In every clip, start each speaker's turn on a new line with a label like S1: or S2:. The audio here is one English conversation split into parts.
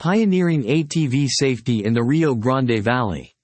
S1: Pioneering ATV Safety in the Rio Grande Valley.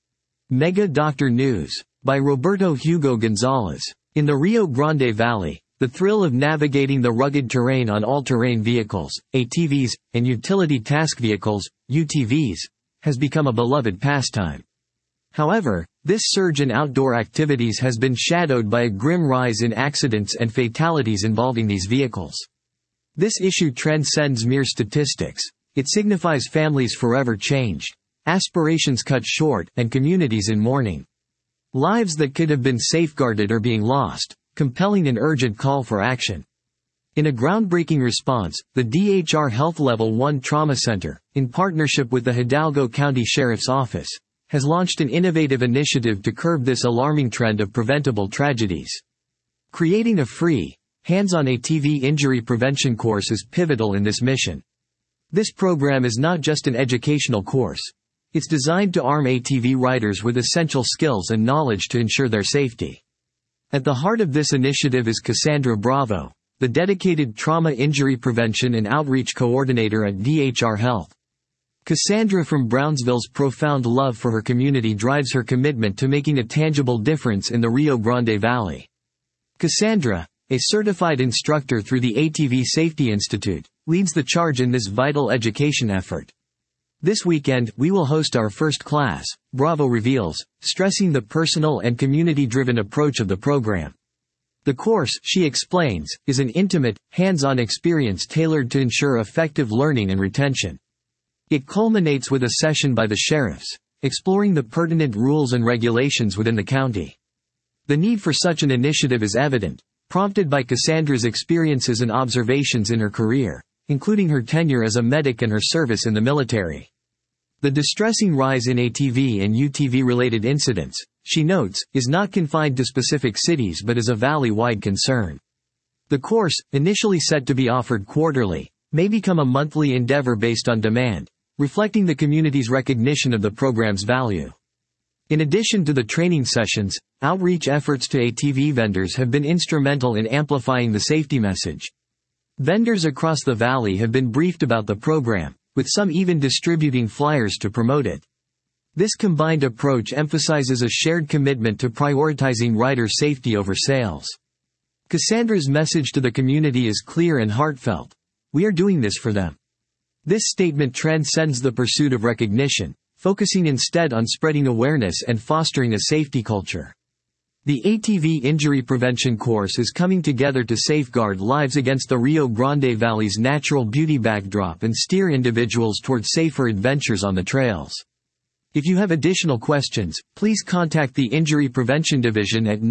S1: Mega Doctor News, by Roberto Hugo Gonzalez. In the Rio Grande Valley, the thrill of navigating the rugged terrain on all-terrain vehicles, ATVs, and utility task vehicles, UTVs, has become a beloved pastime. However, this surge in outdoor activities has been shadowed by a grim rise in accidents and fatalities involving these vehicles. This issue transcends mere statistics. It signifies families forever changed, aspirations cut short, and communities in mourning. Lives that could have been safeguarded are being lost, compelling an urgent call for action. In a groundbreaking response, the DHR Health Level 1 Trauma Center, in partnership with the Hidalgo County Sheriff's Office, has launched an innovative initiative to curb this alarming trend of preventable tragedies. Creating a free, hands-on ATV injury prevention course is pivotal in this mission. This program is not just an educational course. It's designed to arm ATV riders with essential skills and knowledge to ensure their safety. At the heart of this initiative is Cassandra Bravo, the dedicated trauma injury prevention and outreach coordinator at DHR Health. Cassandra from Brownsville's profound love for her community drives her commitment to making a tangible difference in the Rio Grande Valley. Cassandra, a certified instructor through the ATV Safety Institute, leads the charge in this vital education effort. This weekend, we will host our first class, Bravo Reveals, stressing the personal and community-driven approach of the program. The course, she explains, is an intimate, hands-on experience tailored to ensure effective learning and retention. It culminates with a session by the sheriffs, exploring the pertinent rules and regulations within the county. The need for such an initiative is evident, prompted by Cassandra's experiences and observations in her career, including her tenure as a medic and her service in the military. The distressing rise in ATV and UTV-related incidents, she notes, is not confined to specific cities but is a valley-wide concern. The course, initially set to be offered quarterly, may become a monthly endeavor based on demand, reflecting the community's recognition of the program's value. In addition to the training sessions, outreach efforts to ATV vendors have been instrumental in amplifying the safety message. Vendors across the valley have been briefed about the program, with some even distributing flyers to promote it. This combined approach emphasizes a shared commitment to prioritizing rider safety over sales. Cassandra's message to the community is clear and heartfelt. We are doing this for them. This statement transcends the pursuit of recognition, focusing instead on spreading awareness and fostering a safety culture. The ATV Injury Prevention course is coming together to safeguard lives against the Rio Grande Valley's natural beauty backdrop and steer individuals toward safer adventures on the trails. If you have additional questions, please contact the Injury Prevention Division at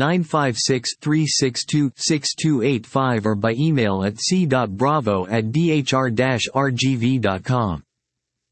S1: 956-362-6285 or by email at c.bravo@dhr-rgv.com.